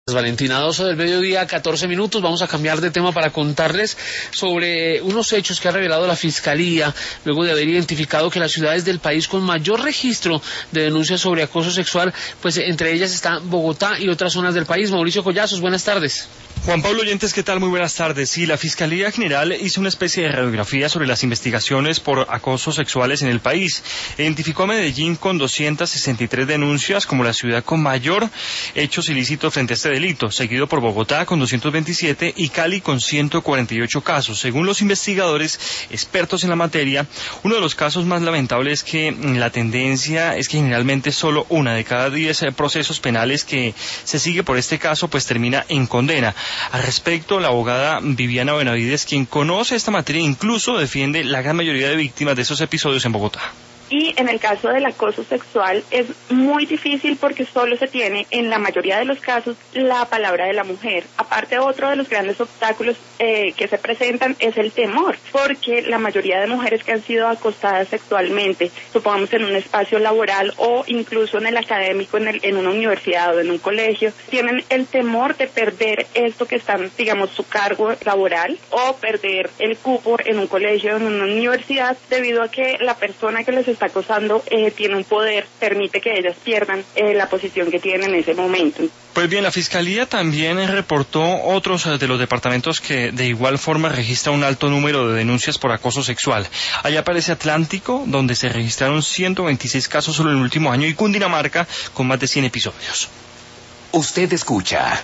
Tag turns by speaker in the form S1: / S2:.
S1: Valentina, 12 del mediodía, 14 minutos. Vamos a cambiar de tema para contarles sobre unos hechos que ha revelado la Fiscalía luego de haber identificado que las ciudades del país con mayor registro de denuncias sobre acoso sexual, pues entre ellas están Bogotá y otras zonas del país. Mauricio Collazos, buenas tardes.
S2: Juan Pablo Oyentes, ¿qué tal? Muy buenas tardes. Sí, la Fiscalía General hizo una especie de radiografía sobre las investigaciones por acosos sexuales en el país. Identificó a Medellín con 263 denuncias como la ciudad con mayor hechos ilícitos frente a este delito, seguido por Bogotá con 227 y Cali con 148 casos. Según los investigadores expertos en la materia, uno de los casos más lamentables es que la tendencia es que generalmente solo una de cada 10 procesos penales que se sigue por este caso pues termina en condena. Al respecto, la abogada Viviana Benavides, quien conoce esta materia, incluso defiende la gran mayoría de víctimas de esos episodios en Bogotá.
S3: Y en el caso del acoso sexual es muy difícil porque solo se tiene, en la mayoría de los casos, la palabra de la mujer. Aparte, otro de los grandes obstáculos que se presentan es el temor, porque la mayoría de mujeres que han sido acosadas sexualmente, supongamos en un espacio laboral o incluso en el académico, en una universidad o en un colegio, tienen el temor de perder esto que están, digamos, su cargo laboral o perder el cupo en un colegio o en una universidad debido a que la persona que les está acosando tiene un poder, permite que ellas pierdan la posición que tienen en ese momento.
S2: Pues bien, la Fiscalía también reportó otros de los departamentos que de igual forma registra un alto número de denuncias por acoso sexual. Allá aparece Atlántico, donde se registraron 126 casos solo en el último año, y Cundinamarca, con más de 100 episodios.
S4: Usted escucha